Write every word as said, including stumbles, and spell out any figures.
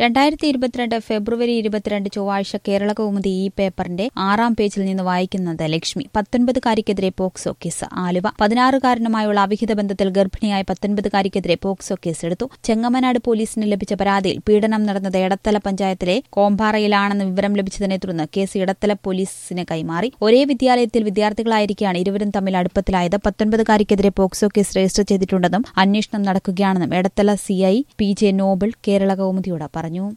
രണ്ടായിരത്തി ഇരുപത്തിരണ്ട് ഫെബ്രുവരി ഇരുപത്തിരണ്ട് ചൊവ്വാഴ്ച കേരള കൗമുദി ഈ പേപ്പറിന്റെ ആറാം പേജിൽ നിന്ന് വായിക്കുന്നത് ലക്ഷ്മി. പത്തൊൻപതുകാരിക്കെതിരെ പോക്സോ കേസ്. ആലുവ. പതിനാറുകാരനുമായുള്ള അവിഹിത ബന്ധത്തിൽ ഗർഭിണിയായ പത്തൊൻപതുകാരിക്കെതിരെ പോക്സോ കേസെടുത്തു. ചെങ്ങമനാട് പോലീസിന് ലഭിച്ച പരാതിയിൽ പീഡനം നടന്നത് എടത്തല പഞ്ചായത്തിലെ കോമ്പാറയിലാണെന്ന് വിവരം ലഭിച്ചതിനെ തുടർന്ന് കേസ് ഇടത്തല പോലീസിന് കൈമാറി. ഒരേ വിദ്യാലയത്തിൽ വിദ്യാർത്ഥികളായിരിക്കെയാണ് ഇരുവരും തമ്മിൽ അടുപ്പത്തിലായത്. പത്തൊൻപതുകാരിക്കെതിരെ പോക്സോ കേസ് രജിസ്റ്റർ ചെയ്തിട്ടുണ്ടെന്നും അന്വേഷണം നടക്കുകയാണെന്നും Edathala CI P J Noble Kerala കൗമുദിയോട് പറഞ്ഞു.